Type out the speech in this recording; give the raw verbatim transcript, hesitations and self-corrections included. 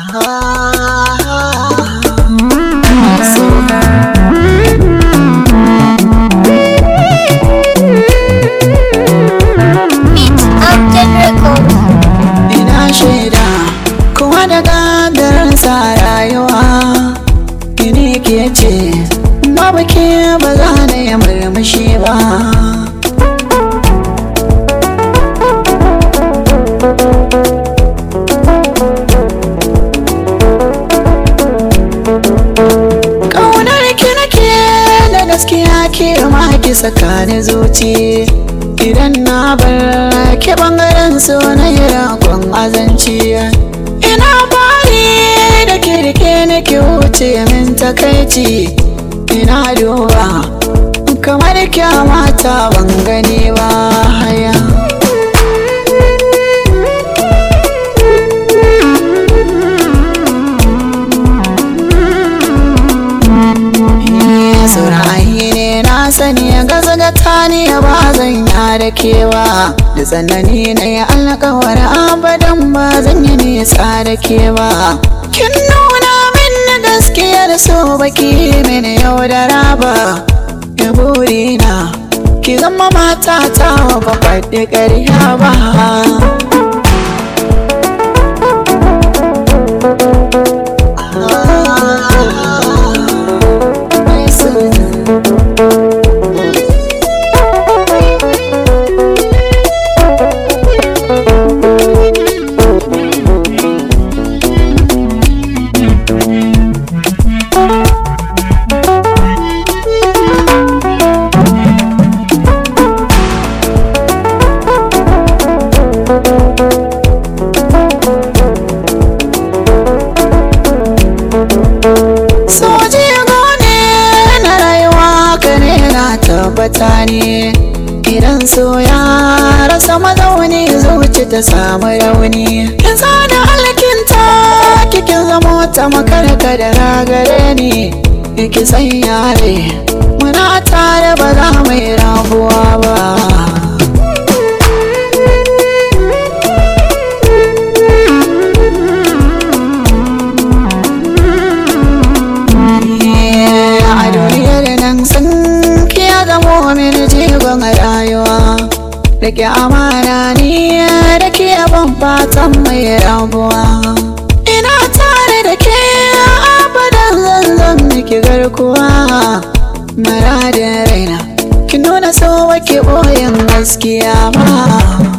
Ina shaida kowa da gadarsa rayuwa, ini ke ce babu ke ba za na yi murmushi ba. Gaskiya ke ma ki saka ni zuci, idan na bar ke bangaren so na yi rakon azanci. Ina bari da kirke na ki wuce min takaici, ina duba kamar kyamata ban gani ba haya. Saurayi ne na sani gazagata ne ba zan yada kewa, da tsanani na yi alkawar abadan ba zan yi nisa da kewa. Kin nuna min gaskiyar so baki mini yau da raba, ya burina ki zama matata ba faɗi ƙarya ba. Tabbata ne idan so ya rasa mazauni, zuci ta samu rauni. Kin tsada alkinta kikin zamo ta makarka da ragare ni, ki san yare muna tare ba za mu yi rabuwa ba. Mini jigon rayuwa da ke amana ni da ke ban fatan mai rabuwa. Ina tare da ke abadan zanzan miki garkuwa, maradin raina ki nuna so wake boyin gaskiya ba.